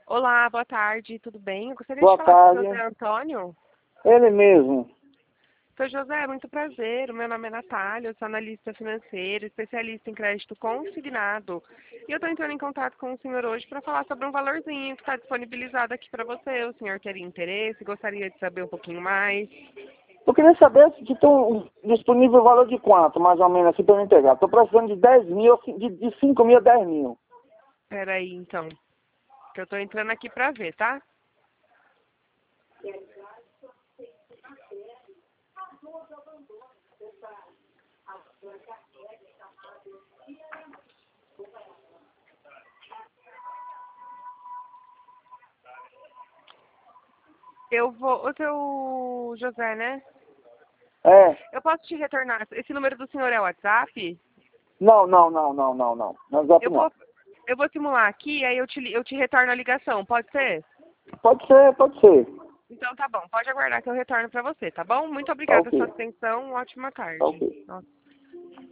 Olá, boa tarde, tudo bem? Eu gostaria Boa de falar com o tarde. José Antônio. Ele mesmo. Seu José, muito prazer. O meu nome é Natália, eu sou analista financeira, especialista em crédito consignado. E eu estou entrando em contato com o senhor hoje para falar sobre um valorzinho que está disponibilizado aqui para você. O senhor teria interesse? Gostaria de saber um pouquinho mais? Eu queria saber se estão disponível o valor de quanto, mais ou menos, assim, para eu entregar. Estou precisando de 10 mil, de 5 mil a 10 mil. Espera aí, então, que eu estou entrando aqui para ver, tá? Eu vou... O seu José, né? É. Eu posso te retornar. Esse número do senhor é o WhatsApp? Não. Não é Eu exato, não. vou, eu vou simular aqui, aí eu te retorno a ligação, pode ser? Pode ser, pode ser. Então tá bom, pode aguardar que eu retorno para você, tá bom? Muito Tá obrigada pela ok. sua atenção, ótima Tá tarde. ok. Nossa.